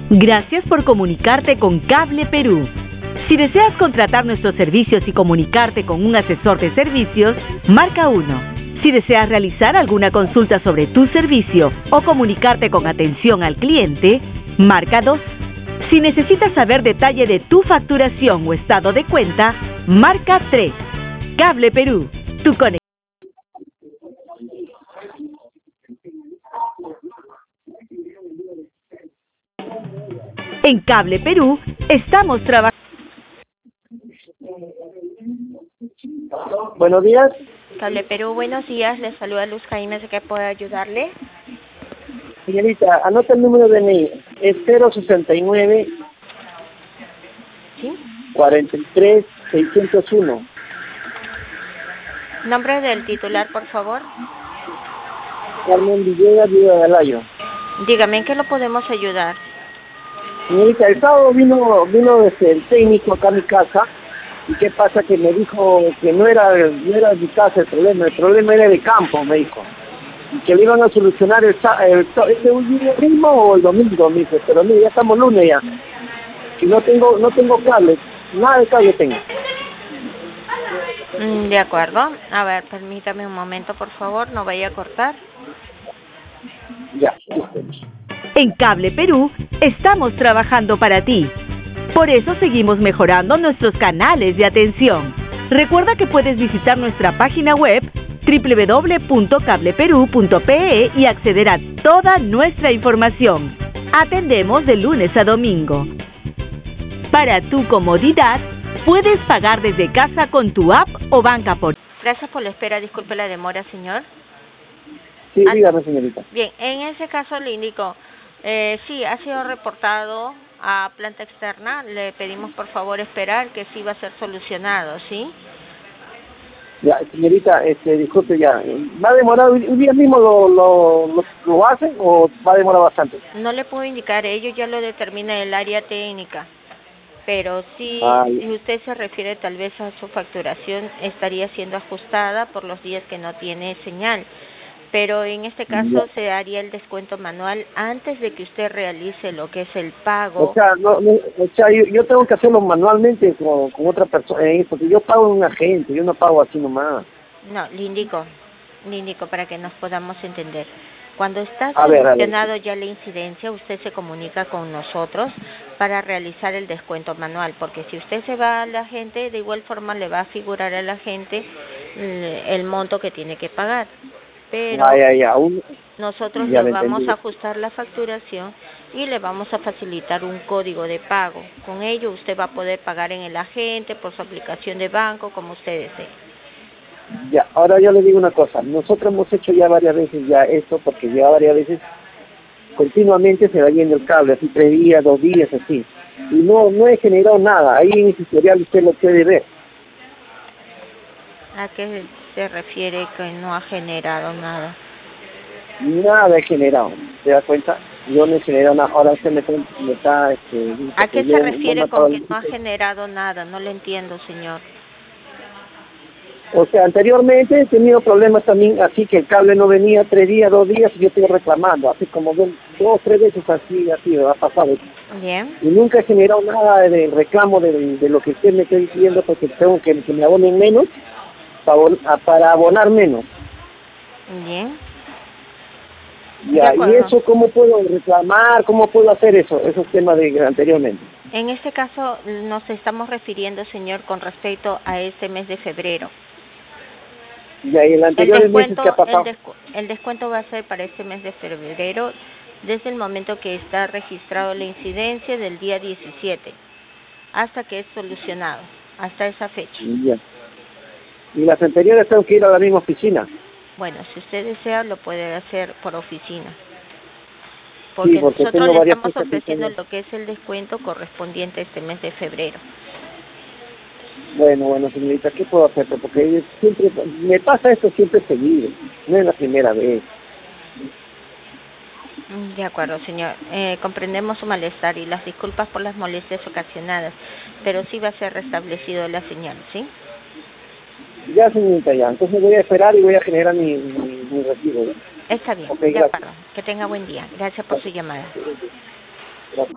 Gracias por comunicarte con Cable Perú. Si deseas contratar nuestros servicios y comunicarte con un asesor de servicios, marca 1. Si deseas realizar alguna consulta sobre tu servicio o comunicarte con atención al cliente, marca 2. Si necesitas saber detalle de tu facturación o estado de cuenta, marca 3. Cable Perú, tu conexión. En Cable Perú estamos trabajando. Buenos días. Cable Perú, buenos días. Les saluda Luz Jaime, ¿de qué puedo ayudarle? Señorita, anota el número de DNI. Es 069 ¿Sí? 43 601. Nombre del titular, por favor. Carmen Villegas, Viva Galayo. Dígame, ¿en qué lo podemos ayudar? Señorita, el sábado vino el técnico acá a mi casa. ¿Y qué pasa? Que me dijo que no era de mi casa el problema era de campo, me dijo. Y que le iban a solucionar este mismo o el domingo, me dice. Pero mira, ya estamos lunes ya. Y no tengo cable, nada de cable tengo. De acuerdo. A ver, permítame un momento, por favor, no vaya a cortar. Ya. En Cable Perú estamos trabajando para ti. Por eso seguimos mejorando nuestros canales de atención. Recuerda que puedes visitar nuestra página web www.cableperu.pe y acceder a toda nuestra información. Atendemos de lunes a domingo. Para tu comodidad, puedes pagar desde casa con tu app o banca por... Gracias por la espera, disculpe la demora, señor. Sí, dígame, señorita. Bien, en ese caso le indico, sí, ha sido reportado a planta externa, le pedimos por favor esperar que sí va a ser solucionado, ¿sí? Ya, señorita, disculpe ya, ¿va a demorar un día mismo lo hacen o va a demorar bastante? No le puedo indicar, ello ya lo determina el área técnica, pero sí, si usted se refiere tal vez a su facturación, estaría siendo ajustada por los días que no tiene señal. Pero en este caso se haría el descuento manual antes de que usted realice lo que es el pago. O sea, yo tengo que hacerlo manualmente con otra persona, porque yo pago en un agente, yo no pago así nomás. No, le indico para que nos podamos entender. Cuando está solucionado ya la incidencia, usted se comunica con nosotros para realizar el descuento manual, porque si usted se va al agente, de igual forma le va a figurar al agente el monto que tiene que pagar. Pero nosotros le vamos a ajustar la facturación y le vamos a facilitar un código de pago. Con ello usted va a poder pagar en el agente, por su aplicación de banco, como usted desee. Ya, ahora yo le digo una cosa. Nosotros hemos hecho ya varias veces ya esto, porque ya varias veces continuamente se va yendo el cable, así 3 días, 2 días, así. Y no he generado nada. Ahí en el tutorial usted lo puede ver. ¿A qué se refiere que no ha generado nada? Nada he generado, ¿se da cuenta? Yo no he generado nada, ahora usted me está... ¿A qué se refiere con que no ha generado nada? No le entiendo, señor. O sea, anteriormente he tenido problemas también, así que el cable no venía 3 días, 2 días, y yo estoy reclamando, así como 2 o 3 veces así ha pasado. Bien. Y nunca he generado nada de reclamo de lo que usted me está diciendo, porque tengo que me abonen menos, para abonar menos. Bien. Ya, ¿y eso cómo puedo reclamar? ¿Cómo puedo hacer eso? Esos temas de anteriormente. En este caso nos estamos refiriendo, señor, con respecto a este mes de febrero. Ya, y el anterior mes que ha pasado. El descuento va a ser para este mes de febrero, desde el momento que está registrado la incidencia del día 17, hasta que es solucionado, hasta esa fecha. Ya. ¿Y las anteriores tengo que ir a la misma oficina? Bueno, si usted desea, lo puede hacer por oficina. Porque sí, nosotros le estamos ofreciendo lo que es el descuento correspondiente a este mes de febrero. Bueno, señorita, ¿qué puedo hacer? Porque siempre me pasa esto siempre seguido, no es la primera vez. De acuerdo, señor. Comprendemos su malestar y las disculpas por las molestias ocasionadas, pero sí va a ser restablecido la señal, ¿sí? Ya, señorita, ya. Entonces voy a esperar y voy a generar mi recibo. Está bien, de acuerdo. Que tenga buen día. Gracias por su llamada. Gracias.